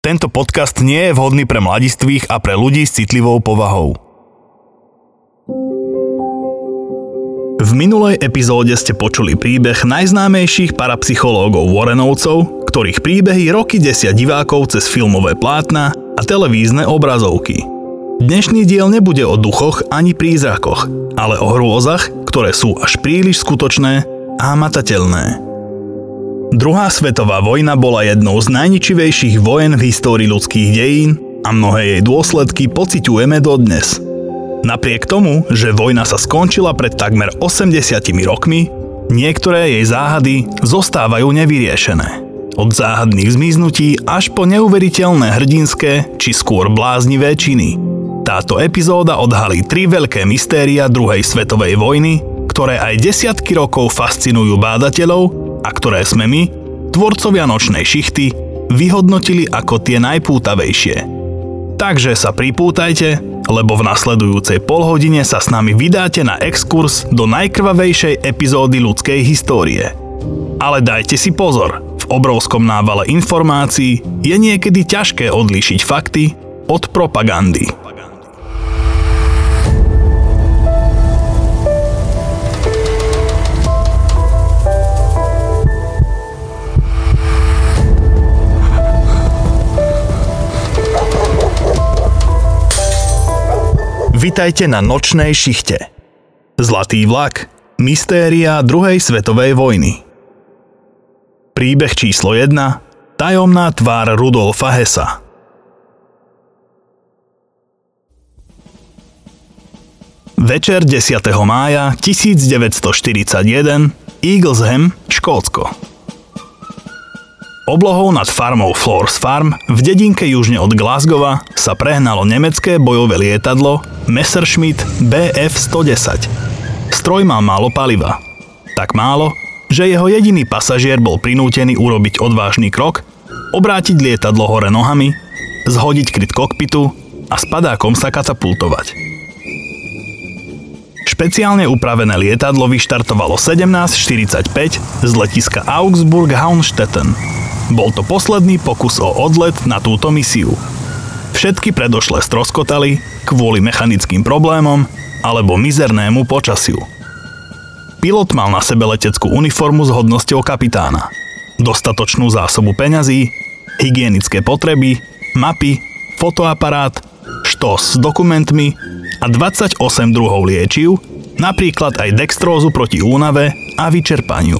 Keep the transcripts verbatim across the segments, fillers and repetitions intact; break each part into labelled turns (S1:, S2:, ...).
S1: Tento podcast nie je vhodný pre mladistvých a pre ľudí s citlivou povahou. V minulej epizóde ste počuli príbeh najznámejších parapsychológov Warrenovcov, ktorých príbehy roky desia divákov cez filmové plátna a televízne obrazovky. Dnešný diel nebude o duchoch ani prízrakoch, ale o hrôzach, ktoré sú až príliš skutočné a hmatateľné. Druhá svetová vojna bola jednou z najničivejších vojen v histórii ľudských dejín a mnohé jej dôsledky pociťujeme dodnes. Napriek tomu, že vojna sa skončila pred takmer osemdesiatimi rokmi, niektoré jej záhady zostávajú nevyriešené. Od záhadných zmiznutí až po neuveriteľné hrdinské či skôr bláznivé činy. Táto epizóda odhalí tri veľké mystéria druhej svetovej vojny, ktoré aj desiatky rokov fascinujú bádateľov a ktoré sme my, tvorcovia Nočnej šichty, vyhodnotili ako tie najpútavejšie. Takže sa pripútajte, lebo v nasledujúcej polhodine sa s nami vydáte na exkurs do najkrvavejšej epizódy ľudskej histórie. Ale dajte si pozor, v obrovskom návale informácií je niekedy ťažké odlíšiť fakty od propagandy. Vitajte na Nočnej šichte. Zlatý vlak. Mystéria druhej svetovej vojny. Príbeh číslo jedna. Tajomná tvár Rudolfa Hessa. Večer desiateho mája tisícdeväťstoštyridsaťjeden, Eaglesham, Škótsko. Oblohou nad farmou Floors Farm v dedinke južne od Glasgowa sa prehnalo nemecké bojové lietadlo Messerschmitt bé ef sto desať. Stroj mal málo paliva. Tak málo, že jeho jediný pasažier bol prinútený urobiť odvážny krok, obrátiť lietadlo hore nohami, zhodiť kryt kokpitu a s padákom sa katapultovať. Špeciálne upravené lietadlo vyštartovalo sedemnásť štyridsaťpäť z letiska Augsburg-Haunstetten. Bol to posledný pokus o odlet na túto misiu. Všetky predošlé stroskotali kvôli mechanickým problémom alebo mizernému počasiu. Pilot mal na sebe leteckú uniformu s hodnosťou kapitána, dostatočnú zásobu peňazí, hygienické potreby, mapy, fotoaparát, štos s dokumentmi a dvadsaťosem druhov liečiv, napríklad aj dextrózu proti únave a vyčerpaniu.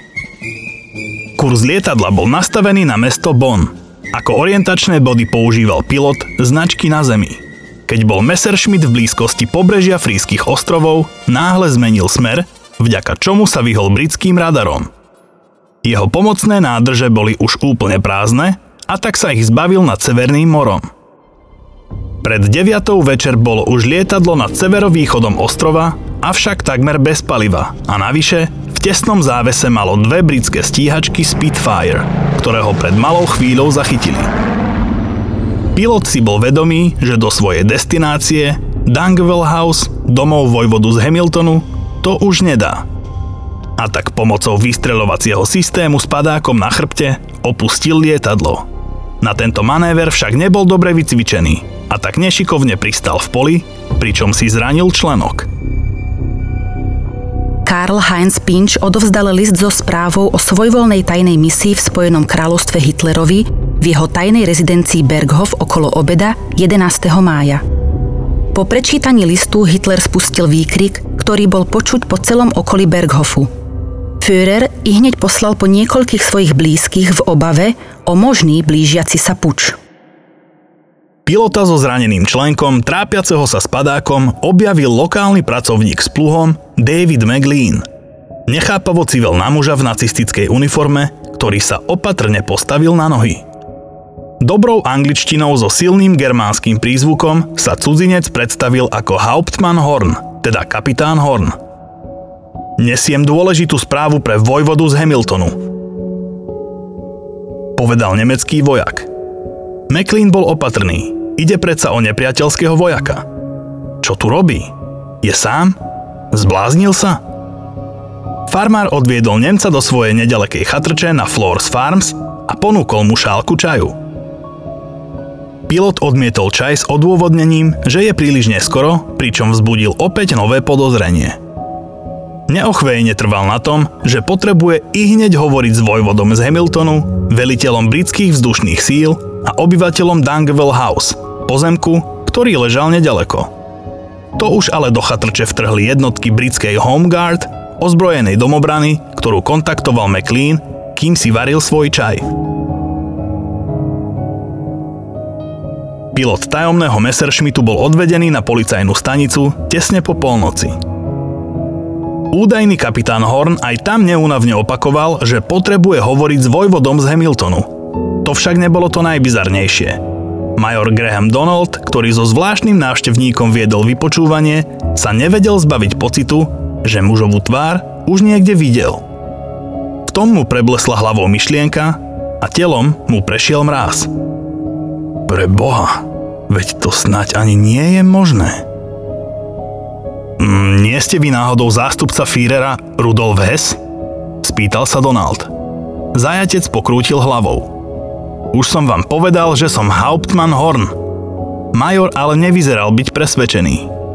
S1: Kurz lietadla bol nastavený na mesto Bonn. Ako orientačné body používal pilot značky na zemi. Keď bol Messerschmitt v blízkosti pobrežia Frískych ostrovov, náhle zmenil smer, vďaka čomu sa vyhol britským radarom. Jeho pomocné nádrže boli už úplne prázdne a tak sa ich zbavil nad Severným morom. Pred deviatou večer bolo už lietadlo nad severovýchodom ostrova, avšak takmer bez paliva a navyše v tesnom závese malo dve britské stíhačky Spitfire, ktoré ho pred malou chvíľou zachytili. Pilot si bol vedomý, že do svojej destinácie, Dungwell House, domov vojvodu z Hamiltonu, to už nedá. A tak pomocou vystreľovacieho systému s padákom na chrbte opustil lietadlo. Na tento manéver však nebol dobre vycvičený a tak nešikovne pristal v poli, pričom si zranil členok.
S2: Karl-Heinz Pinch odovzdal list so správou o svojvoľnej tajnej misii v Spojenom kráľovstve Hitlerovi v jeho tajnej rezidencii Berghof okolo obeda jedenásteho mája. Po prečítaní listu Hitler spustil výkrik, ktorý bol počuť po celom okolí Berghofu. Führer ihneď poslal po niekoľkých svojich blízkych v obave o možný blížiaci sa puč.
S1: Pilota so zraneným členkom, trápiaceho sa s padákom, objavil lokálny pracovník s pluhom David McLean. Nechápavo civil na muža v nacistickej uniforme, ktorý sa opatrne postavil na nohy. Dobrou angličtinou so silným germánskym prízvukom sa cudzinec predstavil ako Hauptmann Horn, teda kapitán Horn. Nesiem dôležitú správu pre vojvodu z Hamiltonu, povedal nemecký vojak. McLean bol opatrný. Ide predsa o nepriateľského vojaka. Čo tu robí? Je sám? Zbláznil sa? Farmár odviedol Nemca do svojej nedalekej chatrče na Floors Farms a ponúkol mu šálku čaju. Pilot odmietol čaj s odôvodnením, že je príliš neskoro, pričom vzbudil opäť nové podozrenie. Neochvejne trval na tom, že potrebuje ihneď hovoriť s vojvodom z Hamiltonu, veliteľom britských vzdušných síl a obyvateľom Dungeville House, pozemku, ktorý ležal nedaleko. To už ale do chatrče vtrhli jednotky britskej Home Guard, ozbrojenej domobrany, ktorú kontaktoval McLean, kým si varil svoj čaj. Pilot tajomného Messerschmittu bol odvedený na policajnú stanicu tesne po polnoci. Údajný kapitán Horn aj tam neúnavne opakoval, že potrebuje hovoriť s vojvodom z Hamiltonu. To však nebolo to najbizarnejšie. Major Graham Donald, ktorý so zvláštnym návštevníkom viedol vypočúvanie, sa nevedel zbaviť pocitu, že mužovú tvár už niekde videl. V tom mu preblesla hlavou myšlienka a telom mu prešiel mráz. Pre Boha, veď to snáď ani nie je možné. Mm, nie ste vy náhodou zástupca Führera Rudolf Hess? Spýtal sa Donald. Zajatec pokrútil hlavou. Už som vám povedal, že som Hauptmann Horn. Major ale nevyzeral byť presvedčený.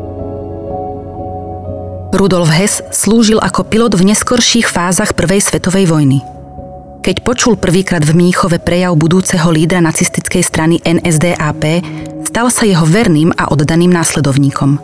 S2: Rudolf Hess slúžil ako pilot v neskorších fázach Prvej svetovej vojny. Keď počul prvýkrát v Mníchove prejav budúceho lídra nacistickej strany en es dé á pé, stal sa jeho verným a oddaným následovníkom.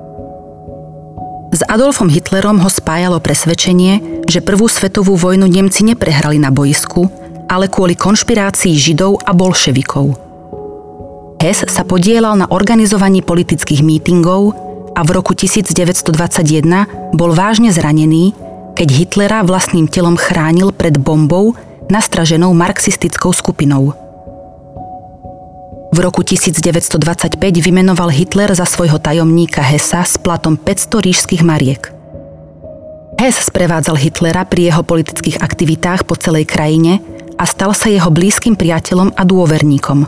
S2: S Adolfom Hitlerom ho spájalo presvedčenie, že prvú svetovú vojnu Nemci neprehrali na boisku, ale kvôli konšpirácii Židov a bolševikov. Hess sa podieľal na organizovaní politických mítingov a v roku devätnásťstodvadsaťjeden bol vážne zranený, keď Hitlera vlastným telom chránil pred bombou nastraženou marxistickou skupinou. V roku devätnásťstodvadsaťpäť vymenoval Hitler za svojho tajomníka Hessa s platom päťsto ríšskych mariek. Hess sprevádzal Hitlera pri jeho politických aktivitách po celej krajine a stal sa jeho blízkym priateľom a dôverníkom.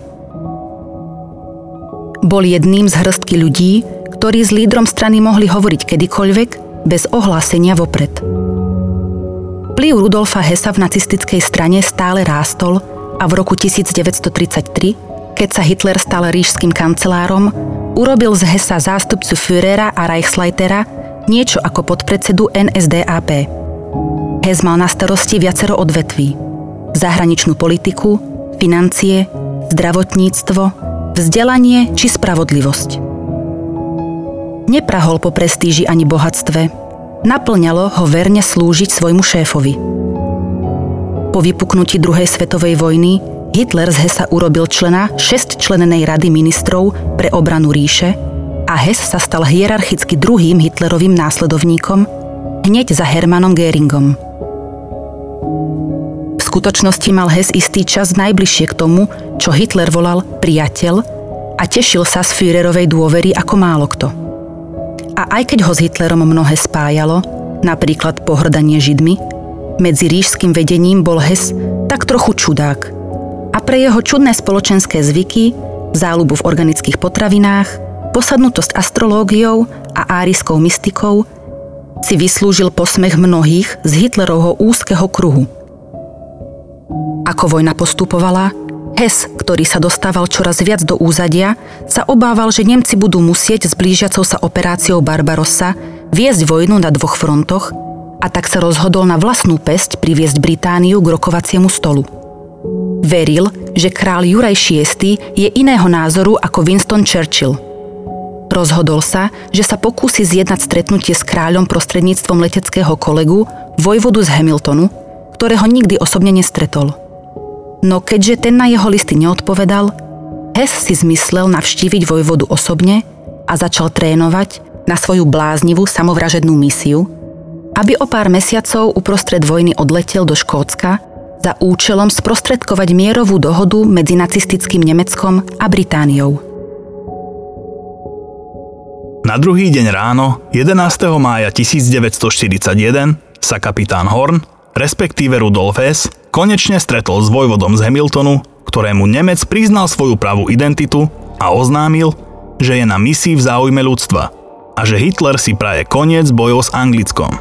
S2: Bol jedným z hrstky ľudí, ktorí s lídrom strany mohli hovoriť kedykoľvek, bez ohlásenia vopred. Vplyv Rudolfa Hessa v nacistickej strane stále rástol a v roku devätnásťstotridsaťtri, keď sa Hitler stal ríšskym kancelárom, urobil z Hessa zástupcu Führera a Reichsleitera niečo ako podpredsedu en es dé á pé. Hess mal na starosti viacero odvetví. Zahraničnú politiku, financie, zdravotníctvo, vzdelanie či spravodlivosť. Neprahol po prestíži ani bohatstve. Naplňalo ho verne slúžiť svojmu šéfovi. Po vypuknutí druhej svetovej vojny Hitler z Hessa urobil člena šesťčlennej rady ministrov pre obranu ríše a Hess sa stal hierarchicky druhým Hitlerovým následovníkom hneď za Hermannom Göringom. V skutočnosti mal Hess istý čas najbližšie k tomu, čo Hitler volal priateľ a tešil sa z Führerovej dôvery ako málokto. A aj keď ho s Hitlerom mnohé spájalo, napríklad pohrdanie Židmi, medzi ríšskym vedením bol Hess tak trochu čudák. A pre jeho čudné spoločenské zvyky, záľubu v organických potravinách, posadnutosť astrológiou a árijskou mystikou si vyslúžil posmech mnohých z Hitlerovho úzkeho kruhu. Ako vojna postupovala, Hess, ktorý sa dostával čoraz viac do úzadia, sa obával, že Nemci budú musieť s blížiacou sa operáciou Barbarossa viesť vojnu na dvoch frontoch a tak sa rozhodol na vlastnú päsť priviesť Britániu k rokovaciemu stolu. Veril, že kráľ Juraj šiesty je iného názoru ako Winston Churchill. Rozhodol sa, že sa pokúsi zjednať stretnutie s kráľom prostredníctvom leteckého kolegu, vojvodu z Hamiltonu, ktorého nikdy osobne nestretol. No keďže ten na jeho listy neodpovedal, Hess si zmyslel navštíviť vojvodu osobne a začal trénovať na svoju bláznivú samovražednú misiu, aby o pár mesiacov uprostred vojny odletel do Škótska za účelom sprostredkovať mierovú dohodu medzi nacistickým Nemeckom a Britániou.
S1: Na druhý deň ráno, jedenásteho mája tisícdeväťstoštyridsaťjeden, sa kapitán Horn, respektíve Rudolf Hess, konečne stretol s vojvodom z Hamiltonu, ktorému Nemec priznal svoju pravú identitu a oznámil, že je na misii v záujme ľudstva a že Hitler si praje koniec bojov s Anglickom.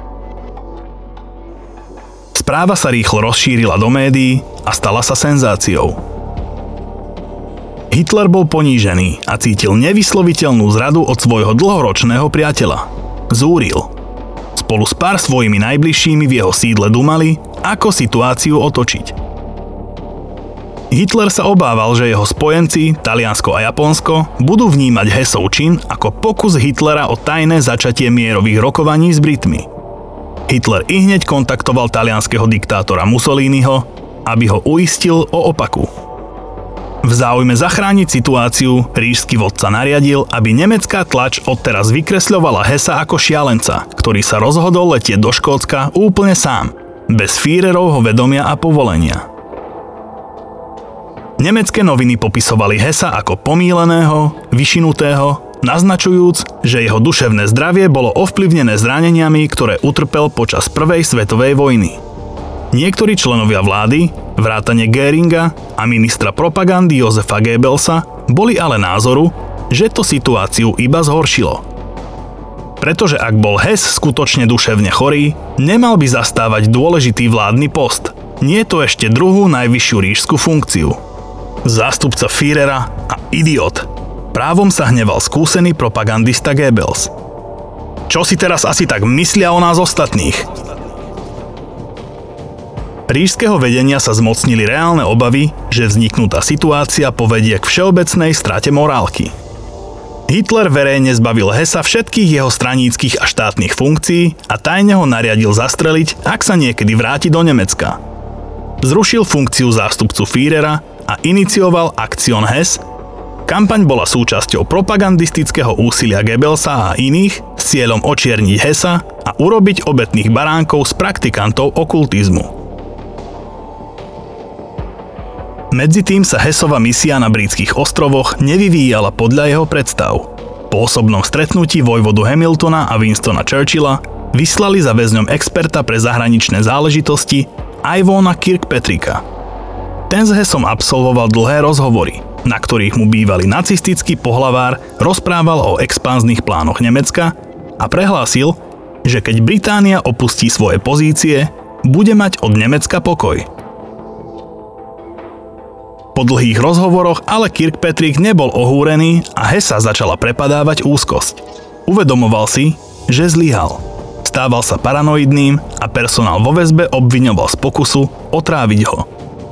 S1: Správa sa rýchlo rozšírila do médií a stala sa senzáciou. Hitler bol ponížený a cítil nevysloviteľnú zradu od svojho dlhoročného priateľa. Zúril. Spolu s pár svojimi najbližšími v jeho sídle dumali, ako situáciu otočiť. Hitler sa obával, že jeho spojenci, Taliansko a Japonsko, budú vnímať Hessov čin ako pokus Hitlera o tajné začatie mierových rokovaní s Britmi. Hitler ihneď kontaktoval talianskeho diktátora Mussoliniho, aby ho uistil o opaku. V záujme zachrániť situáciu ríšsky vodca nariadil, aby nemecká tlač odteraz vykresľovala Hessa ako šialenca, ktorý sa rozhodol letieť do Škótska úplne sám, bez Führerovho vedomia a povolenia. Nemecké noviny popisovali Hessa ako pomýleného, vyšinutého, naznačujúc, že jeho duševné zdravie bolo ovplyvnené zraneniami, ktoré utrpel počas Prvej svetovej vojny. Niektorí členovia vlády, vrátane Göringa a ministra propagandy Josefa Goebbelsa, boli ale názoru, že to situáciu iba zhoršilo. Pretože ak bol Hess skutočne duševne chorý, nemal by zastávať dôležitý vládny post, nie to ešte druhú najvyššiu ríšsku funkciu. Zástupca Führera a idiot. Právom sa hneval skúsený propagandista Goebbels. Čo si teraz asi tak myslia o nás ostatných? Ríšskeho vedenia sa zmocnili reálne obavy, že vzniknutá situácia povedie k všeobecnej strate morálky. Hitler verejne zbavil Hessa všetkých jeho straníckych a štátnych funkcií a tajne ho nariadil zastreliť, ak sa niekedy vráti do Nemecka. Zrušil funkciu zástupcu Führera a inicioval Aktion Hess. Kampaň bola súčasťou propagandistického úsilia Goebbelsa a iných s cieľom očierniť Hessa a urobiť obetných baránkov z praktikantov okultizmu. Medzitým sa Hessova misia na britských ostrovoch nevyvíjala podľa jeho predstav. Po osobnom stretnutí vojvodu Hamiltona a Winstona Churchilla vyslali za väzňom experta pre zahraničné záležitosti Ivona Kirkpatricka. Ten s Hessom absolvoval dlhé rozhovory, na ktorých mu bývalý nacistický pohlavár rozprával o expanzných plánoch Nemecka a prehlásil, že keď Británia opustí svoje pozície, bude mať od Nemecka pokoj. Po dlhých rozhovoroch ale Kirkpatrick nebol ohúrený a Hessa začala prepadávať úzkosť. Uvedomoval si, že zlyhal. Stával sa paranoidným a personál vo väzbe obviňoval z pokusu otráviť ho.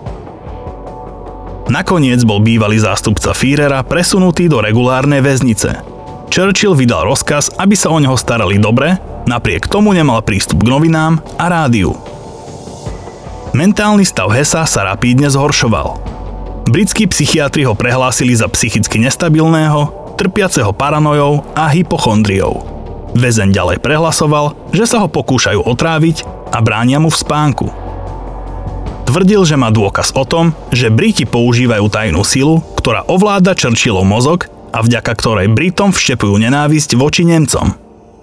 S1: Nakoniec bol bývalý zástupca Führera presunutý do regulárnej väznice. Churchill vydal rozkaz, aby sa o neho starali dobre, napriek tomu nemal prístup k novinám a rádiu. Mentálny stav Hessa sa rapídne zhoršoval. Britskí psychiatri ho prehlásili za psychicky nestabilného, trpiaceho paranojou a hypochondriou. Väzeň ďalej prehlasoval, že sa ho pokúšajú otráviť a bránia mu v spánku. Tvrdil, že má dôkaz o tom, že Briti používajú tajnú silu, ktorá ovláda Churchillov mozog a vďaka ktorej Britom vštepujú nenávisť voči Nemcom.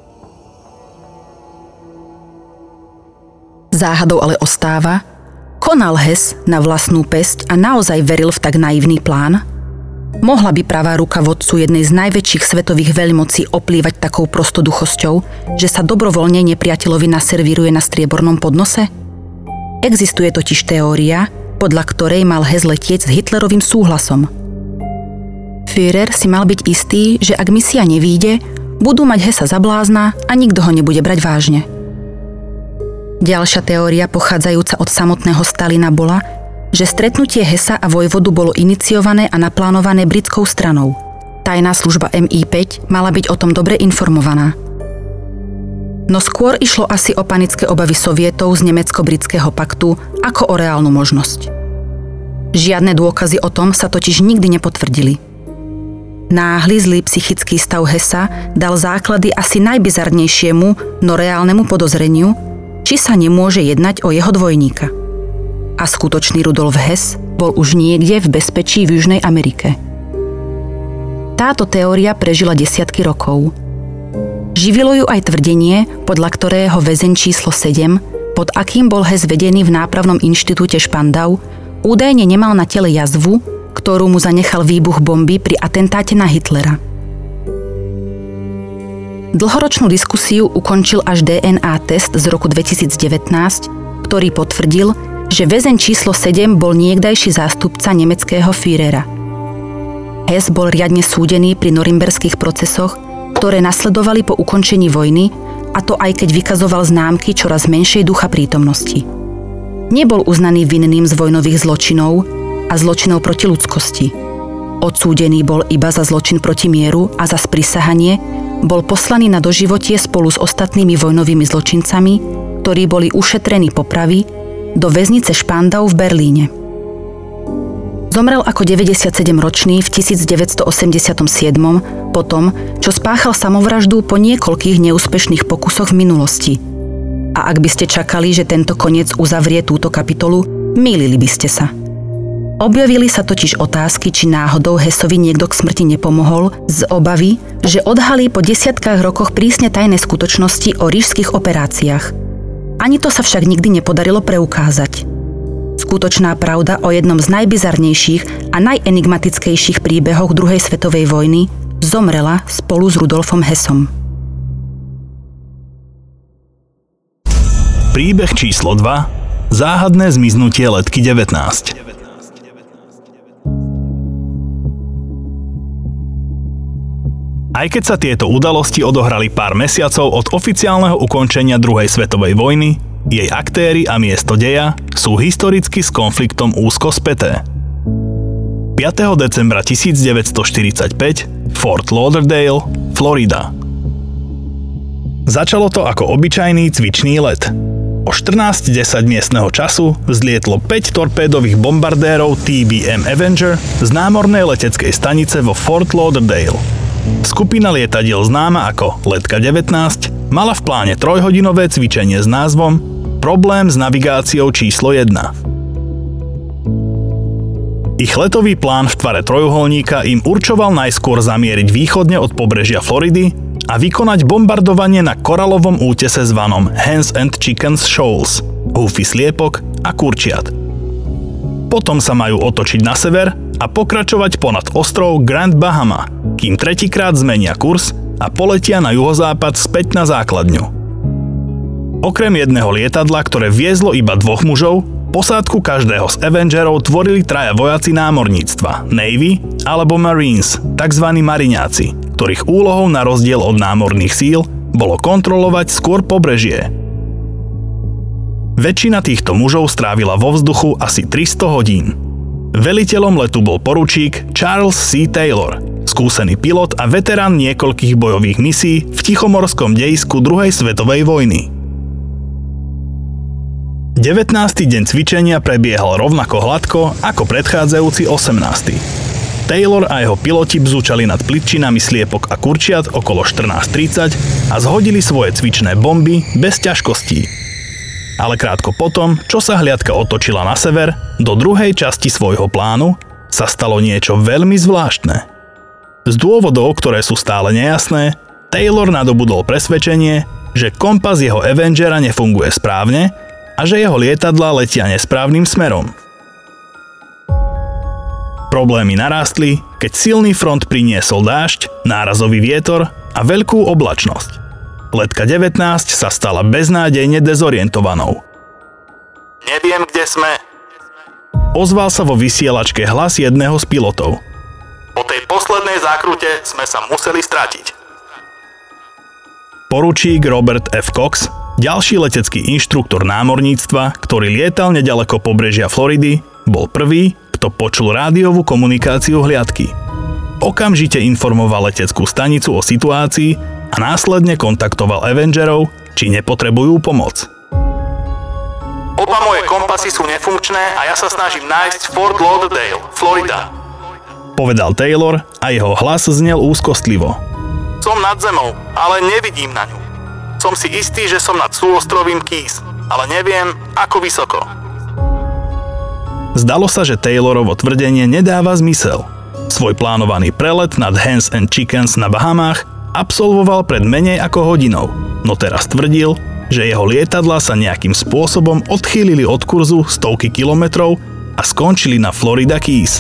S2: Záhadou ale ostáva, konal Hess na vlastnú päsť a naozaj veril v tak naivný plán? Mohla by pravá ruka vodcu jednej z najväčších svetových veľmocí oplývať takou prostoduchosťou, že sa dobrovoľne nepriateľovi naservíruje na striebornom podnose? Existuje totiž teória, podľa ktorej mal Hess letieť s Hitlerovým súhlasom. Führer si mal byť istý, že ak misia nevíde, budú mať Hessa za blázna a nikto ho nebude brať vážne. Ďalšia teória pochádzajúca od samotného Stalina bola, že stretnutie Hessa a vojvodu bolo iniciované a naplánované britskou stranou. Tajná služba em í päť mala byť o tom dobre informovaná. No skôr išlo asi o panické obavy Sovietov z nemecko-britského paktu ako o reálnu možnosť. Žiadne dôkazy o tom sa totiž nikdy nepotvrdili. Náhly zlý psychický stav Hessa dal základy asi najbizarnejšiemu, no reálnemu podozreniu, či sa nemôže jednať o jeho dvojníka. A skutočný Rudolf Hess bol už niekde v bezpečí v Južnej Amerike. Táto teória prežila desiatky rokov. Živilo ju aj tvrdenie, podľa ktorého väzeň číslo sedem, pod akým bol Hess vedený v nápravnom inštitúte Špandau, údajne nemal na tele jazvu, ktorú mu zanechal výbuch bomby pri atentáte na Hitlera. Dlhoročnú diskusiu ukončil až dé en á test z roku dvetisícdevätnásť, ktorý potvrdil, že väzeň číslo sedem bol niekdajší zástupca nemeckého Führera. Hess bol riadne súdený pri norimberských procesoch, ktoré nasledovali po ukončení vojny, a to aj keď vykazoval známky čoraz menšej ducha prítomnosti. Nebol uznaný vinným z vojnových zločinov a zločinov proti ľudskosti. Odsúdený bol iba za zločin proti mieru a za sprisahanie, bol poslaný na doživotie spolu s ostatnými vojnovými zločincami, ktorí boli ušetrení popravy, do väznice Špandau v Berlíne. Zomrel ako deväťdesiatsedemročný v tisícdeväťstoosemdesiatsedem po tom, čo spáchal samovraždu po niekoľkých neúspešných pokusoch v minulosti. A ak by ste čakali, že tento koniec uzavrie túto kapitolu, mýlili by ste sa. Objavili sa totiž otázky, či náhodou Hessovi niekto k smrti nepomohol z obavy, že odhalí po desiatkách rokoch prísne tajné skutočnosti o ríšskych operáciách. Ani to sa však nikdy nepodarilo preukázať. Skutočná pravda o jednom z najbizarnejších a najenigmatickejších príbehoch druhej svetovej vojny zomrela spolu s Rudolfom Hessom.
S1: Príbeh číslo dva. Záhadné zmiznutie letky devätnásť. Aj keď sa tieto udalosti odohrali pár mesiacov od oficiálneho ukončenia druhej svetovej vojny, jej aktéri a miesto deja sú historicky s konfliktom úzko späté. piateho decembra tisícdeväťstoštyridsaťpäť Fort Lauderdale, Florida. Začalo to ako obyčajný cvičný let. O štrnásť desať miestneho času vzlietlo päť torpédových bombardérov T B M Avenger z námornej leteckej stanice vo Fort Lauderdale. Skupina lietadiel známa ako Letka devätnásť mala v pláne trojhodinové cvičenie s názvom Problém s navigáciou číslo jeden. Ich letový plán v tvare trojuholníka im určoval najskôr zamieriť východne od pobrežia Floridy a vykonať bombardovanie na koralovom útese zvanom Hens and Chickens Shoals, húfy sliepok a kurčiat. Potom sa majú otočiť na sever a pokračovať ponad ostrov Grand Bahama, kým tretíkrát zmenia kurz a poletia na juhozápad späť na základňu. Okrem jedného lietadla, ktoré viezlo iba dvoch mužov, posádku každého z Avengerov tvorili traja vojaci námorníctva, Navy alebo Marines, tzv. Mariňáci, ktorých úlohou na rozdiel od námorných síl bolo kontrolovať skôr pobrežie. Väčšina týchto mužov strávila vo vzduchu asi tristo hodín. Veliteľom letu bol poručík Charles C. Taylor, skúsený pilot a veterán niekoľkých bojových misií v tichomorskom dejisku druhej svetovej vojny. devätnásty deň cvičenia prebiehal rovnako hladko ako predchádzajúci osemnásty. Taylor a jeho piloti bzúčali nad pličinami sliepok a kurčiat okolo štrnásť tridsať a zhodili svoje cvičné bomby bez ťažkostí. Ale krátko potom, čo sa hliadka otočila na sever, do druhej časti svojho plánu, sa stalo niečo veľmi zvláštne. Z dôvodov, ktoré sú stále nejasné, Taylor nadobudol presvedčenie, že kompas jeho Avengera nefunguje správne a že jeho lietadlá letia nesprávnym smerom. Problémy narástli, keď silný front priniesol dážď, nárazový vietor a veľkú oblačnosť. Letka devätnásť sa stala beznádejne dezorientovanou. Neviem, kde sme. Ozval sa vo vysielačke hlas jedného z pilotov. Po tej poslednej zákrute sme sa museli stratiť. Poručík Robert F. Cox, ďalší letecký inštruktor námorníctva, ktorý lietal nedaleko pobrežia Floridy, bol prvý, kto počul rádiovú komunikáciu hliadky. Okamžite informoval leteckú stanicu o situácii a následne kontaktoval Avengerov, či nepotrebujú pomoc. Oba moje kompasy sú nefunkčné a ja sa snažím nájsť Fort Lauderdale, Florida, povedal Taylor a jeho hlas znel úzkostlivo. Som nad zemou, ale nevidím na ňu. Som si istý, že som nad súostrovím Keys, ale neviem, ako vysoko. Zdalo sa, že Taylorovo tvrdenie nedáva zmysel. Svoj plánovaný prelet nad Hens and Chickens na Bahamách absolvoval pred menej ako hodinou, no teraz tvrdil, že jeho lietadlá sa nejakým spôsobom odchýlili od kurzu stovky kilometrov a skončili na Florida Keys.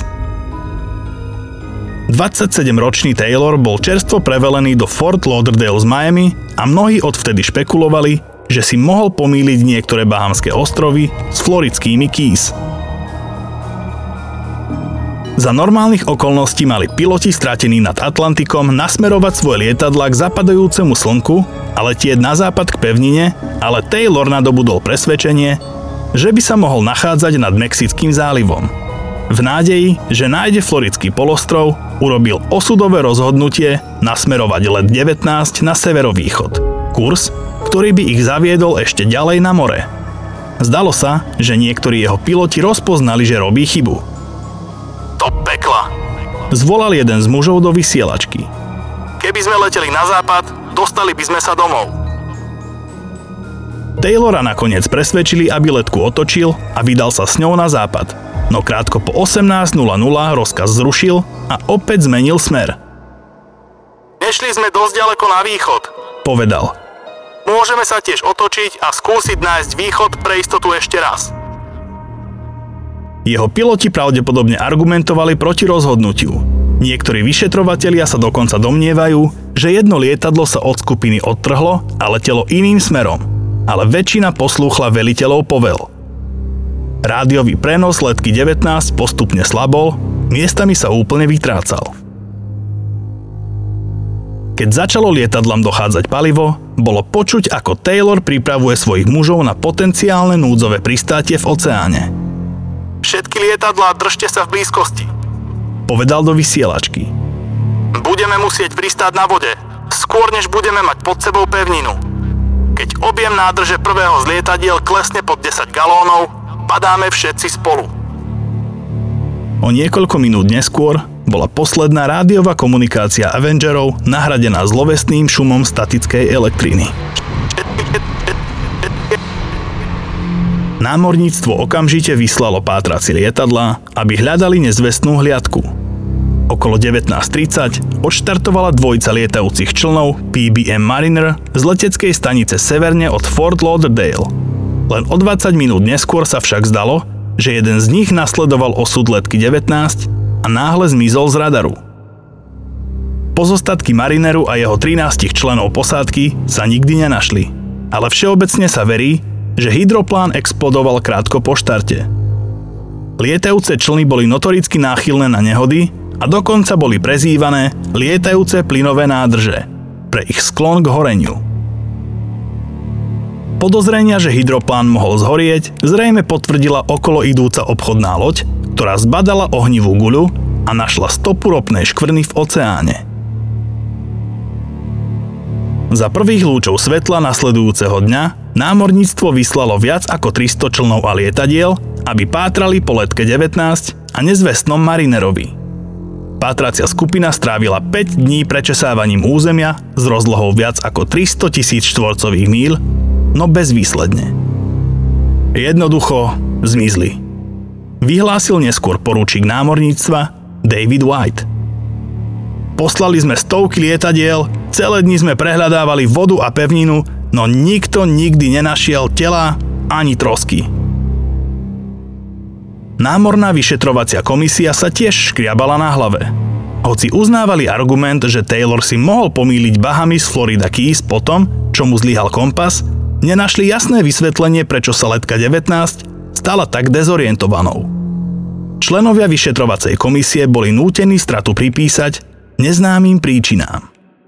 S1: dvadsaťsedemročný Taylor bol čerstvo prevelený do Fort Lauderdale z Miami a mnohí odvtedy špekulovali, že si mohol pomýliť niektoré bahamské ostrovy s floridskými Keys. Za normálnych okolností mali piloti stratení nad Atlantikom nasmerovať svoje lietadlá k zapadajúcemu slnku a letieť na západ k pevnine, ale Taylor nadobudol presvedčenie, že by sa mohol nachádzať nad Mexickým zálivom. V nádeji, že nájde floridský polostrov, urobil osudové rozhodnutie nasmerovať let devätnásť na severovýchod. Kurs, ktorý by ich zaviedol ešte ďalej na more. Zdalo sa, že niektorí jeho piloti rozpoznali, že robí chybu. Do pekla, zvolal jeden z mužov do vysielačky. Keby sme leteli na západ, dostali by sme sa domov. Taylora nakoniec presvedčili, aby letku otočil a vydal sa s ňou na západ. No krátko po osemnásť nula nula rozkaz zrušil a opäť zmenil smer. Nešli sme dosť ďaleko na východ, povedal. Môžeme sa tiež otočiť a skúsiť nájsť východ pre istotu ešte raz. Jeho piloti pravdepodobne argumentovali proti rozhodnutiu. Niektorí vyšetrovatelia sa dokonca domnievajú, že jedno lietadlo sa od skupiny odtrhlo a letelo iným smerom, ale väčšina poslúchla veliteľov povel. Rádiový prenos letky devätnásť postupne slabol, miestami sa úplne vytrácal. Keď začalo lietadlám dochádzať palivo, bolo počuť, ako Taylor pripravuje svojich mužov na potenciálne núdzové pristátie v oceáne. Všetky lietadlá držte sa v blízkosti, povedal do vysielačky. Budeme musieť pristáť na vode, skôr než budeme mať pod sebou pevninu. Keď objem nádrže prvého z lietadiel klesne pod desať galónov, padáme všetci spolu. O niekoľko minút neskôr bola posledná rádiová komunikácia Avengerov nahradená zlovestným šumom statickej elektriny. Námorníctvo okamžite vyslalo pátracie lietadlá, aby hľadali nezvestnú hliadku. Okolo devätnásť tridsať odštartovala dvojica lietajúcich člnov P B M Mariner z leteckej stanice severne od Fort Lauderdale. Len o dvadsať minút neskôr sa však zdalo, že jeden z nich nasledoval osud letky devätnásť a náhle zmizol z radaru. Pozostatky Marineru a jeho trinástich členov posádky sa nikdy nenašli, ale všeobecne sa verí, že hydroplán explodoval krátko po štarte. Lietajúce člny boli notoricky náchylné na nehody a dokonca boli prezývané lietajúce plynové nádrže pre ich sklon k horeniu. Podozrenia, že hydroplán mohol zhorieť, zrejme potvrdila okolo idúca obchodná loď, ktorá zbadala ohnivú guľu a našla stopu ropnej škvrny v oceáne. Za prvých lúčov svetla nasledujúceho dňa námorníctvo vyslalo viac ako tristo člnov a lietadiel, aby pátrali po letke devätnásť a nezvestnom Marinerovi. Pátracia skupina strávila päť dní prečesávaním územia s rozlohou viac ako tristotisíc štvorcových míľ, no bezvýsledne. Jednoducho zmizli. Vyhlásil neskôr poručík námorníctva David White. Poslali sme stovky lietadiel, celé dni sme prehľadávali vodu a pevninu, no nikto nikdy nenašiel tela ani trosky. Námorná vyšetrovacia komisia sa tiež škriabala na hlave. Hoci uznávali argument, že Taylor si mohol pomýliť Bahamy z Florida Keys po tom, čo mu zlyhal kompas, nenašli jasné vysvetlenie, prečo sa letka devätnásť stala tak dezorientovanou. Členovia vyšetrovacej komisie boli nútení stratu pripísať neznámym príčinám.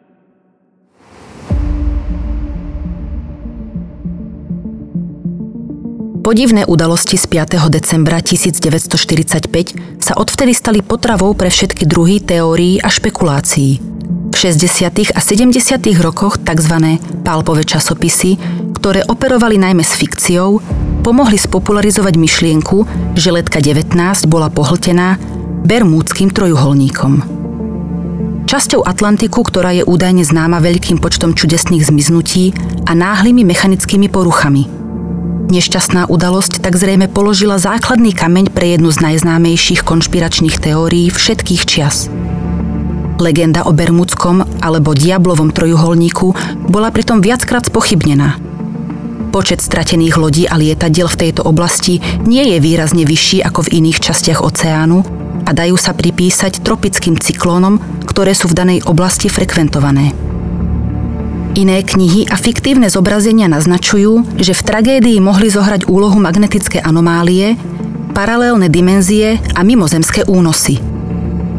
S2: Podivné udalosti z piateho decembra tisícdeväťstoštyridsaťpäť sa odvtedy stali potravou pre všetky druhy teórií a špekulácií. V šesťdesiatych a sedemdesiatych rokoch tzv. Pulpové časopisy, ktoré operovali najmä s fikciou, pomohli spopularizovať myšlienku, že letka devätnásť bola pohltená Bermúdskym trojuholníkom. Časťou Atlantiku, ktorá je údajne známa veľkým počtom čudesných zmiznutí a náhlymi mechanickými poruchami. Nešťastná udalosť tak zrejme položila základný kameň pre jednu z najznámejších konšpiračných teórií všetkých čias. Legenda o Bermúdskom alebo diablovom trojuholníku bola pritom viackrát spochybnená. Počet stratených lodí a lietadiel v tejto oblasti nie je výrazne vyšší ako v iných častiach oceánu a dajú sa pripísať tropickým cyklónom, ktoré sú v danej oblasti frekventované. Iné knihy a fiktívne zobrazenia naznačujú, že v tragédii mohli zohrať úlohu magnetické anomálie, paralelné dimenzie a mimozemské únosy.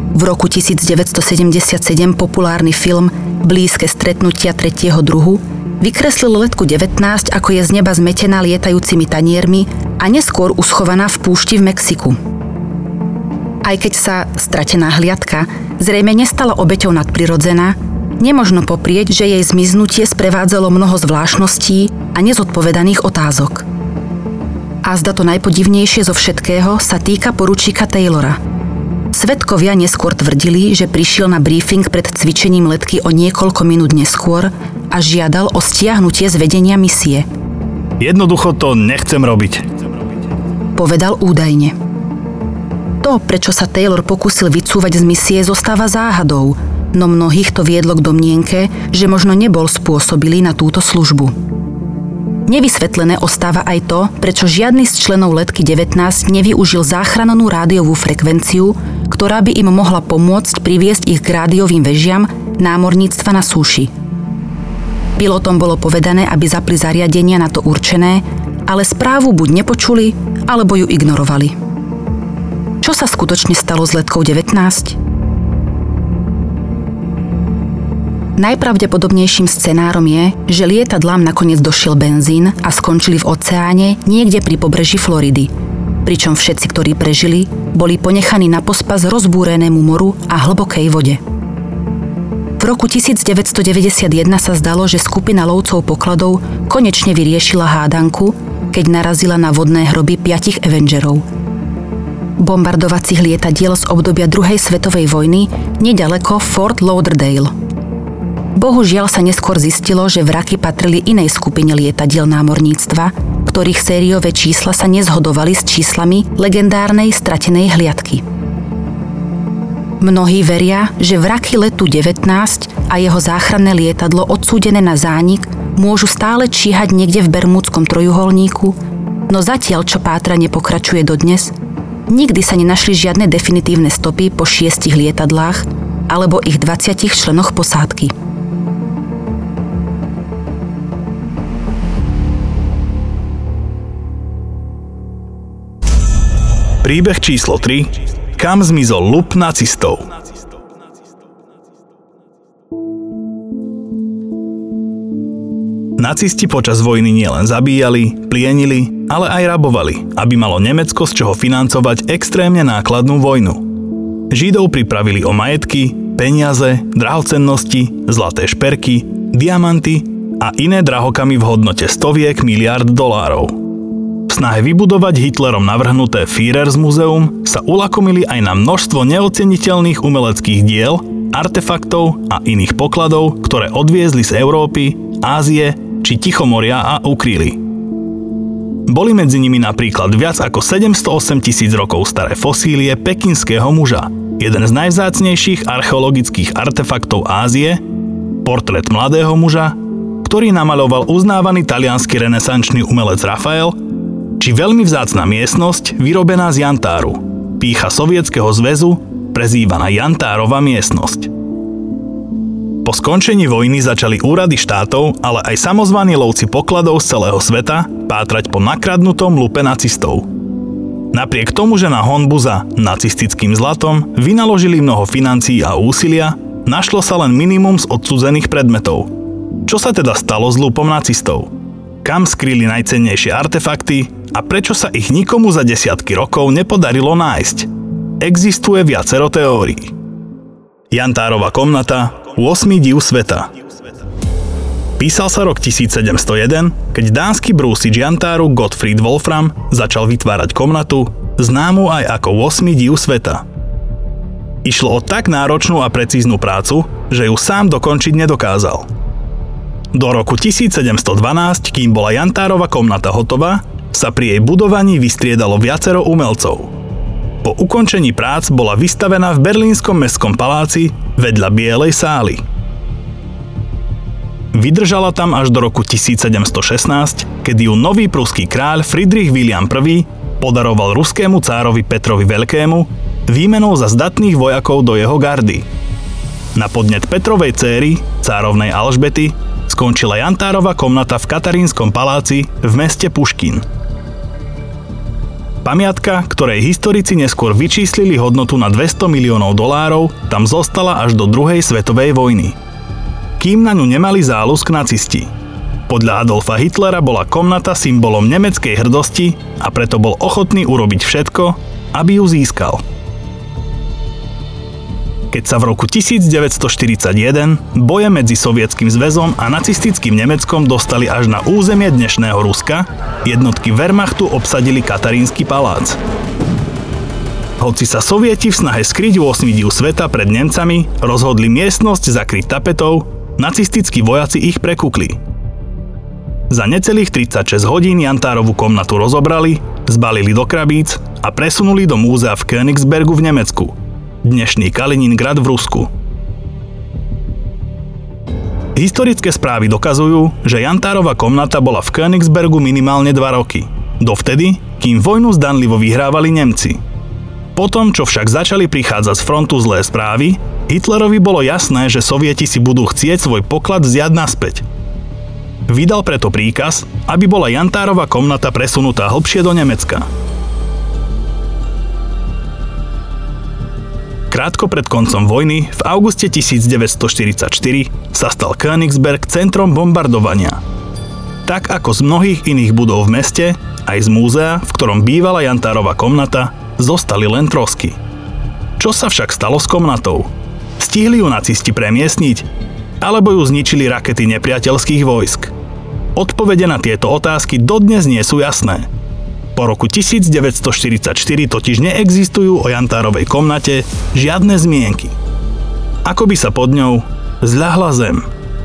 S2: V roku devätnásťsedemdesiatsedem populárny film Blízke stretnutia tretieho druhu vykreslil letku devätnásť, ako je z neba zmetená lietajúcimi taniermi a neskôr uschovaná v púšti v Mexiku. Aj keď sa stratená hliadka zrejme nestala obeťou nadprirodzená, nemožno poprieť, že jej zmiznutie sprevádzalo mnoho zvláštností a nezodpovedaných otázok. A zda to najpodivnejšie zo všetkého sa týka poručíka Taylora. Svedkovia neskôr tvrdili, že prišiel na briefing pred cvičením letky o niekoľko minút neskôr a žiadal o stiahnutie z vedenia misie.
S1: Jednoducho to nechcem robiť,
S2: povedal údajne. To, prečo sa Taylor pokúsil vycúvať z misie, zostáva záhadou, no mnohých to viedlo k domnienke, že možno nebol spôsobilý na túto službu. Nevysvetlené ostáva aj to, prečo žiadny z členov letky devätnásť nevyužil záchrannú rádiovú frekvenciu, ktorá by im mohla pomôcť priviesť ich k rádiovým vežiam námorníctva na súši. Pilotom bolo povedané, aby zapli zariadenia na to určené, ale správu buď nepočuli, alebo ju ignorovali. Čo sa skutočne stalo s letkou devätnásť? Najpravdepodobnejším scenárom je, že lietadlám nakoniec došiel benzín a skončili v oceáne niekde pri pobreží Floridy, pričom všetci, ktorí prežili, boli ponechaní na pospas rozbúrenému moru a hlbokej vode. V roku devätnásťstodeväťdesiatjeden sa zdalo, že skupina lovcov pokladov konečne vyriešila hádanku, keď narazila na vodné hroby piatich Avengerov. Bombardovacích lietadiel z obdobia druhej svetovej vojny nedaleko Fort Lauderdale. Bohužiaľ sa neskôr zistilo, že vraky patrili inej skupine lietadiel námorníctva, ktorých sériové čísla sa nezhodovali s číslami legendárnej stratenej hliadky. Mnohí veria, že vraky letu devätnásť a jeho záchranné lietadlo odsúdené na zánik môžu stále číhať niekde v Bermúdskom trojuholníku, no zatiaľ, čo pátranie pokračuje dodnes, nikdy sa nenašli žiadne definitívne stopy po šiestich lietadlách alebo ich dvadsiatich členoch posádky.
S1: Príbeh číslo tri. Kam zmizol lup nacistov? Nacisti počas vojny nielen zabíjali, plienili, ale aj rabovali, aby malo Nemecko z čoho financovať extrémne nákladnú vojnu. Židov pripravili o majetky, peniaze, drahocennosti, zlaté šperky, diamanty a iné drahokamy v hodnote stoviek miliárd dolárov. V snahe vybudovať Hitlerom navrhnuté Führermuseum sa ulakomili aj na množstvo neoceniteľných umeleckých diel, artefaktov a iných pokladov, ktoré odviezli z Európy, Ázie či Tichomoria a ukryli. Boli medzi nimi napríklad viac ako sedemstoosem tisíc rokov staré fosílie pekinského muža, jeden z najvzácnejších archeologických artefaktov Ázie, portrét mladého muža, ktorý namaľoval uznávaný taliansky renesančný umelec Rafael, či veľmi vzácna miestnosť vyrobená z jantáru, pýcha Sovietskeho zväzu, prezývaná Jantárova miestnosť. Po skončení vojny začali úrady štátov, ale aj samozvaní lovci pokladov z celého sveta pátrať po nakradnutom lupe nacistov. Napriek tomu, že na honbu za nacistickým zlatom vynaložili mnoho financií a úsilia, našlo sa len minimum z odsúdených predmetov. Čo sa teda stalo s lupom nacistov? Kam skryli najcennejšie artefakty a prečo sa ich nikomu za desiatky rokov nepodarilo nájsť? Existuje viacero teórií. Jantárova komnata, ôsmy div sveta. Písal sa rok tisícsedemstojeden, keď dánsky brúsič jantáru Gottfried Wolfram začal vytvárať komnatu, známu aj ako ôsmy div sveta. Išlo o tak náročnú a precíznu prácu, že ju sám dokončiť nedokázal. Do roku tisícsedemstodvanásť, kým bola Jantárova komnata hotová, sa pri jej budovaní vystriedalo viacero umelcov. Po ukončení prác bola vystavená v Berlínskom mestskom paláci vedľa Bielej sály. Vydržala tam až do roku tisícsedemstošestnásť, kedy ju nový pruský kráľ Friedrich William I podaroval ruskému cárovi Petrovi Veľkému výmenou za zdatných vojakov do jeho gardy. Na podnet Petrovej céry, cárovnej Alžbety, skončila Jantárova komnata v Katarínskom paláci v meste Puškin. pamiatka, ktorej historici neskôr vyčíslili hodnotu na dvesto miliónov dolárov, tam zostala až do druhej svetovej vojny. Kým na ňu nemali záľusk nacisti. Podľa Adolfa Hitlera bola komnata symbolom nemeckej hrdosti a preto bol ochotný urobiť všetko, aby ju získal. Keď sa v roku devätnásťstoštyridsaťjeden boje medzi Sovietským zväzom a nacistickým Nemeckom dostali až na územie dnešného Ruska, jednotky Wehrmachtu obsadili Katarínsky palác. Hoci sa Sovieti v snahe skryť ôsmy div sveta pred Nemcami rozhodli miestnosť zakryť tapetou, nacistickí vojaci ich prekukli. Za necelých tridsaťšesť hodín Jantárovu komnatu rozobrali, zbalili do krabíc a presunuli do múzea v Königsbergu v Nemecku, dnešný Kaliningrad v Rusku. Historické správy dokazujú, že Jantárova komnata bola v Königsbergu minimálne dva roky, dovtedy, kým vojnu zdanlivo vyhrávali Nemci. Potom, čo však začali prichádzať z frontu zlé správy, Hitlerovi bolo jasné, že Sovieti si budú chcieť svoj poklad vziať naspäť. Vydal preto príkaz, aby bola Jantárova komnata presunutá hlbšie do Nemecka. Krátko pred koncom vojny, v auguste devätnásťstoštyridsaťštyri, sa stal Königsberg centrom bombardovania. Tak ako z mnohých iných budov v meste, aj z múzea, v ktorom bývala Jantárova komnata, zostali len trosky. Čo sa však stalo s komnatou? Stihli ju nacisti premiestniť? Alebo ju zničili rakety nepriateľských vojsk? Odpovede na tieto otázky dodnes nie sú jasné. Po roku devätnásťstoštyridsaťštyri totiž neexistujú o Jantárovej komnate žiadne zmienky. Ako by sa pod ňou zľahla zem.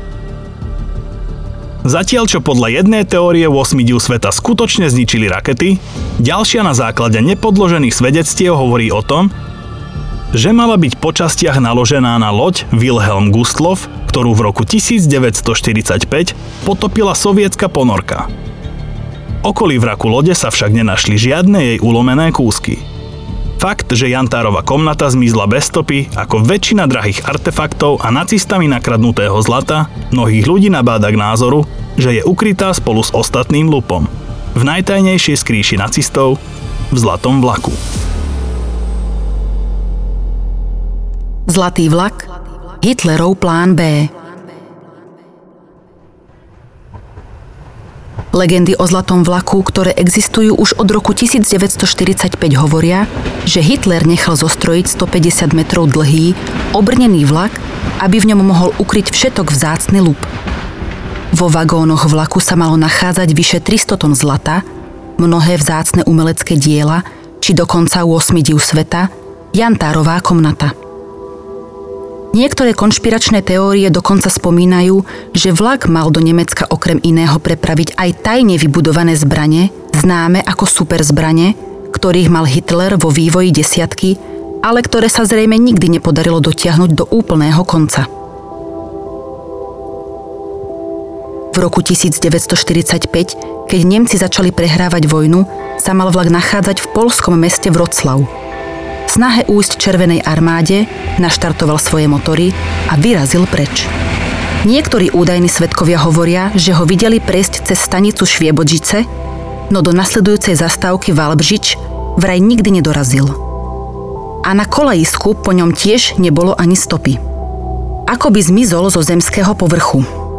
S1: Zatiaľ čo podľa jednej teórie ôsmy div sveta skutočne zničili rakety, ďalšia na základe nepodložených svedectiev hovorí o tom, že mala byť po častiach naložená na loď Wilhelm Gustloff, ktorú v roku devätnásťstoštyridsaťpäť potopila sovietská ponorka. Okolí vraku lode sa však nenašli žiadne jej ulomené kúsky. Fakt, že Jantárova komnata zmizla bez stopy, ako väčšina drahých artefaktov a nacistami nakradnutého zlata, mnohých ľudí nabáda k názoru, že je ukrytá spolu s ostatným lupom v najtajnejšej skrýši nacistov v Zlatom vlaku.
S2: Zlatý vlak, Hitlerov plán B. Legendy o Zlatom vlaku, ktoré existujú už od roku devätnásťstoštyridsaťpäť, hovoria, že Hitler nechal zostrojiť stopäťdesiat metrov dlhý, obrnený vlak, aby v ňom mohol ukryť všetok vzácny lup. Vo vagónoch vlaku sa malo nachádzať vyše tristo ton zlata, mnohé vzácne umelecké diela, či dokonca ôsmy div sveta, Jantárová komnata. Niektoré konšpiračné teórie dokonca spomínajú, že vlak mal do Nemecka okrem iného prepraviť aj tajne vybudované zbrane, známe ako superzbrane, ktorých mal Hitler vo vývoji desiatky, ale ktoré sa zrejme nikdy nepodarilo dotiahnuť do úplného konca. V roku devätnásťstoštyridsaťpäť, keď Nemci začali prehrávať vojnu, sa mal vlak nachádzať v poľskom meste Vroclav. V snahe újsť Červenej armáde naštartoval svoje motory a vyrazil preč. Niektorí údajní svedkovia hovoria, že ho videli prejsť cez stanicu Šviebodžice, no do nasledujúcej zastávky Valbžič vraj nikdy nedorazil. A na kolajisku po ňom tiež nebolo ani stopy. Ako by zmizol zo zemského povrchu.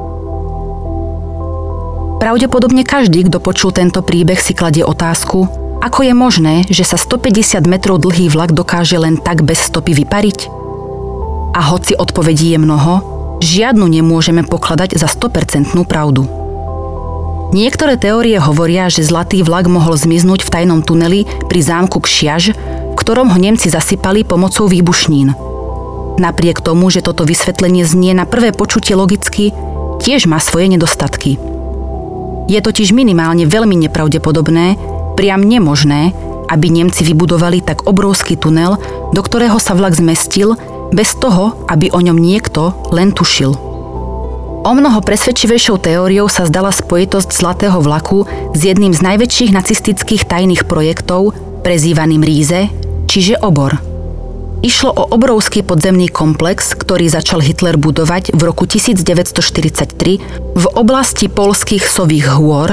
S2: Pravdepodobne každý, kto počul tento príbeh, si kladie otázku, ako je možné, že sa stopäťdesiat metrov dlhý vlak dokáže len tak bez stopy vypariť? A hoci odpovedí je mnoho, žiadnu nemôžeme pokladať za sto percent pravdu. Niektoré teórie hovoria, že zlatý vlak mohol zmiznúť v tajnom tuneli pri zámku Kšiaž, v ktorom ho Nemci zasypali pomocou výbušnín. Napriek tomu, že toto vysvetlenie znie na prvé počutie logicky, tiež má svoje nedostatky. Je totiž minimálne veľmi nepravdepodobné, priam nemožné, aby Nemci vybudovali tak obrovský tunel, do ktorého sa vlak zmestil, bez toho, aby o ňom niekto len tušil. O mnoho presvedčivejšou teóriou sa zdala spojitosť Zlatého vlaku s jedným z najväčších nacistických tajných projektov, prezývaným Ríze, čiže Obor. Išlo o obrovský podzemný komplex, ktorý začal Hitler budovať v roku devätnásťstoštyridsaťtri v oblasti poľských Sových hôr,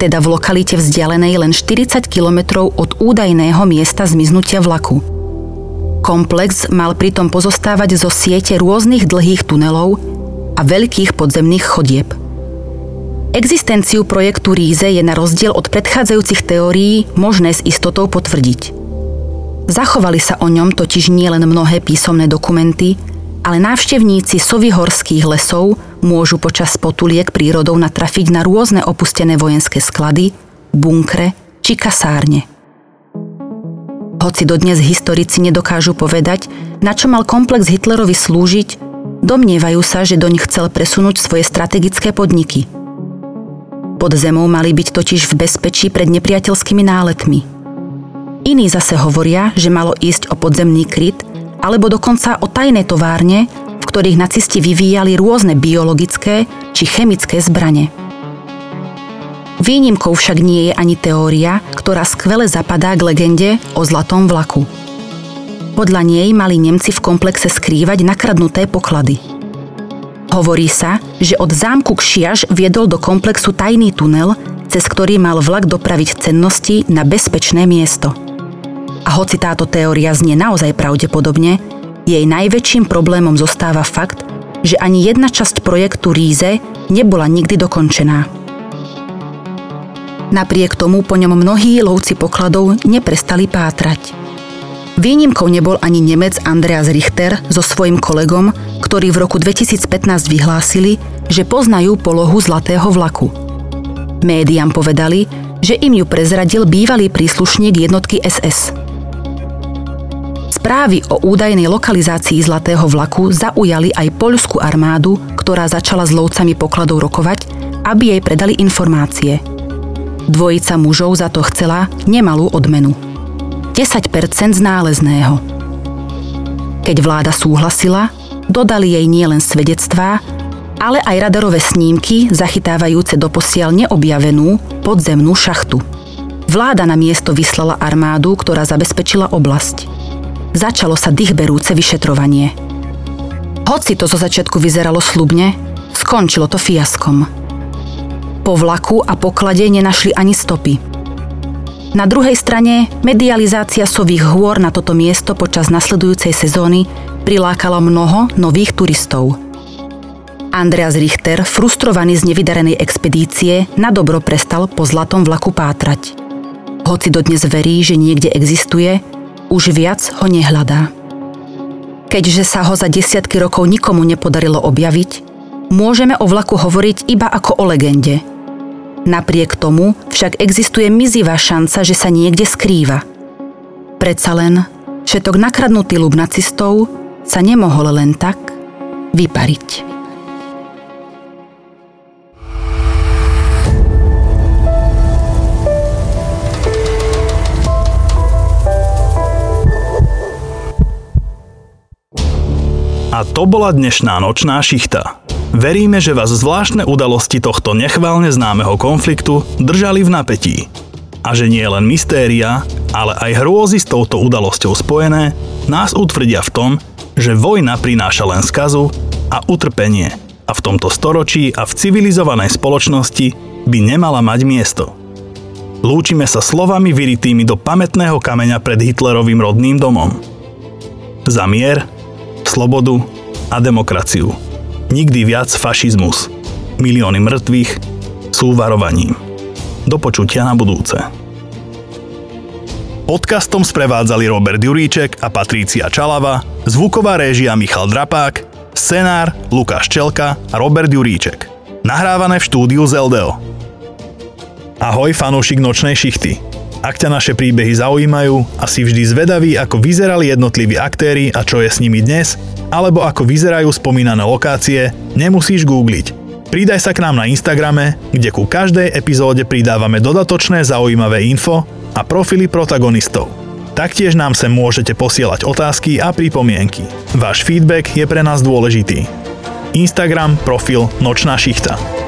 S2: teda v lokalite vzdialenej len štyridsať kilometrov od údajného miesta zmiznutia vlaku. Komplex mal pritom pozostávať zo siete rôznych dlhých tunelov a veľkých podzemných chodieb. Existenciu projektu Ríze je na rozdiel od predchádzajúcich teórií možné s istotou potvrdiť. Zachovali sa o ňom totiž nielen mnohé písomné dokumenty, ale návštevníci sovyhorských lesov môžu počas potuliek prírodou natrafiť na rôzne opustené vojenské sklady, bunkre či kasárne. Hoci dodnes historici nedokážu povedať, na čo mal komplex Hitlerovi slúžiť, domnievajú sa, že doň chcel presunúť svoje strategické podniky. Pod zemou mali byť totiž v bezpečí pred nepriateľskými náletmi. Iní zase hovoria, že malo ísť o podzemný kryt alebo dokonca o tajné továrne, v ktorých nacisti vyvíjali rôzne biologické či chemické zbrane. Výnimkou však nie je ani teória, ktorá skvele zapadá k legende o zlatom vlaku. Podľa nej mali Nemci v komplexe skrývať nakradnuté poklady. Hovorí sa, že od zámku Kšiaž viedol do komplexu tajný tunel, cez ktorý mal vlak dopraviť cennosti na bezpečné miesto. A hoci táto teória znie naozaj pravdepodobne, jej najväčším problémom zostáva fakt, že ani jedna časť projektu Ríze nebola nikdy dokončená. Napriek tomu po ňom mnohí lovci pokladov neprestali pátrať. Výnimkou nebol ani Nemec Andreas Richter so svojím kolegom, ktorí v roku dvetisícpätnásť vyhlásili, že poznajú polohu zlatého vlaku. Médiám povedali, že im ju prezradil bývalý príslušník jednotky es es. Správy o údajnej lokalizácii zlatého vlaku zaujali aj poľskú armádu, ktorá začala s lovcami pokladov rokovať, aby jej predali informácie. Dvojica mužov za to chcela nemalú odmenu. desať percent z nálezného. Keď vláda súhlasila, dodali jej nielen svedectvá, ale aj radarové snímky zachytávajúce doposiaľ neobjavenú podzemnú šachtu. Vláda na miesto vyslala armádu, ktorá zabezpečila oblasť. Začalo sa dýchberúce vyšetrovanie. Hoci to zo začiatku vyzeralo sľubne, skončilo to fiaskom. Po vlaku a poklade nenašli ani stopy. Na druhej strane, medializácia sových hôr na toto miesto počas nasledujúcej sezóny prilákala mnoho nových turistov. Andreas Richter, frustrovaný z nevydarenej expedície, nadobro prestal po zlatom vlaku pátrať. Hoci dodnes verí, že niekde existuje, už viac ho nehľadá. Keďže sa ho za desiatky rokov nikomu nepodarilo objaviť, môžeme o vlaku hovoriť iba ako o legende. Napriek tomu však existuje mizivá šanca, že sa niekde skrýva. Predsa len všetok nakradnutý ľub nacistov sa nemohol len tak vypariť.
S1: A to bola dnešná nočná šichta. Veríme, že vás zvláštne udalosti tohto nechválne známeho konfliktu držali v napätí. A že nie len mystéria, ale aj hrôzy s touto udalosťou spojené nás utvrdia v tom, že vojna prináša len skazu a utrpenie a v tomto storočí a v civilizovanej spoločnosti by nemala mať miesto. Lúčime sa slovami vyritými do pamätného kameňa pred Hitlerovým rodným domom. Za mier, slobodu a demokraciu. Nikdy viac fašizmus. Milióny mŕtvych sú varovaním. Do počutia na budúce. Podcastom sprevádzali Robert Juríček a Patrícia Čalava, zvuková réžia Michal Drapák, scenár Lukáš Čelka a Robert Juríček. Nahrávané v štúdiu Zeldeo. Ahoj fanúšik nočnej šichty. Ak ťa naše príbehy zaujímajú a si vždy zvedavý, ako vyzerali jednotliví aktéri a čo je s nimi dnes, alebo ako vyzerajú spomínané lokácie, nemusíš googliť. Pridaj sa k nám na Instagrame, kde ku každej epizóde pridávame dodatočné zaujímavé info a profily protagonistov. Taktiež nám sem môžete posielať otázky a pripomienky. Váš feedback je pre nás dôležitý. Instagram profil Nočná šichta.